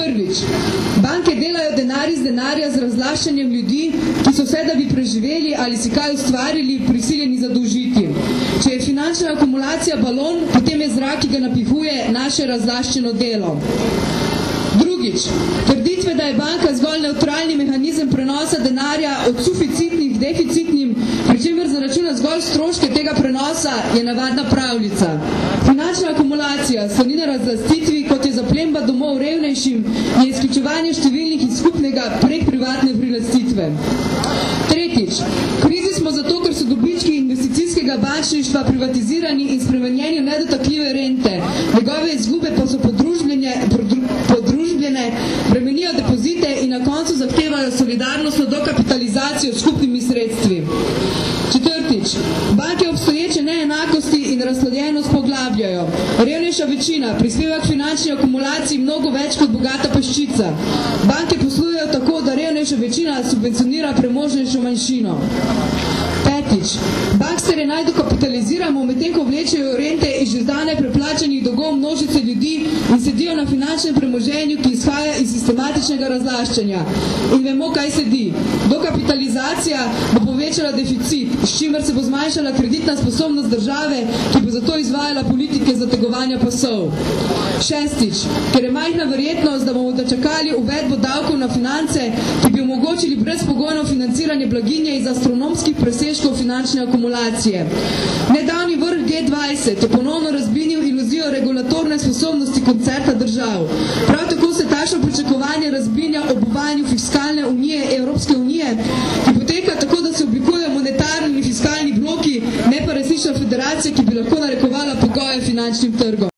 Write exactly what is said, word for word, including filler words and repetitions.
Prvič, banke delajo denar iz denarja z razlaščanjem ljudi, ki so vse, da bi preživeli ali si kaj ustvarili, prisiljeni zadolžiti. Če je finančna akumulacija balon, potem je zrak, ki ga napihuje, naše razlaščeno delo. Drugič, trditve, da je banka zgolj neutralni mehanizem prenosa denarja od suficitnih k deficitnim, pri čemer zaračuna zgolj stroške tega prenosa, je navadna pravljica. Finančna akumulacija sloni na razlastitvi, kot je zaplemba domov revnejšim, je izključevanje številnih iz skupnega prek privatne prilastitve. Tretjič, v krizi smo zato, ker so dobički investicijskega bančništva privatizirani in spremenjeni v nedotakljive rente. Njegove izgube pa so podružbljene, podružbljene, bremenijo depozite in na koncu zahtevajo solidarnostno dokapitalizacijo s skupnimi sredstvi. Četrtič, banke obstoječe neenakosti in razslojenost poglabljajo. Revnejša večina prispeva k finančni akumulaciji mnogo več kot bogata peščica. Banke poslujejo tako, da revnejša večina subvencionira premožnejšo manjšino. Petič, banksterje naj dokapitaliziramo, medtem ko vlečejo rente iz že zdane preplačanih dolgov množice ljudi in sedijo na finančnem premoženju, ki izhaja iz sistematičnega razlaščanja. In vemo, kaj sedi. Dokapitalizacija bo povečala deficit, s čimer se bo zmanjšala kreditna sposobnost države, ki bo zato izvajala politike zategovanja pasov. Šestič, ker je majhna verjetnost, da bomo dočakali uvedbo davkov na finance, ki bi omogočili brezpogojno financiranje blaginje iz astronomskih presežkov finančne akumulacije. Nedavni vrh G dvajset je ponovno razbinil iluzijo regulatorne sposobnosti koncerta držav. Prav tako se takšno pričakovanje razbinja ob uvajanju fiskalne unije Evropske unije, ki poteka tako, da se oblikujejo monetarni in fiskalni bloki, ne pa resnična federacija, ki bi lahko narekovala pogoje finančnim trgom.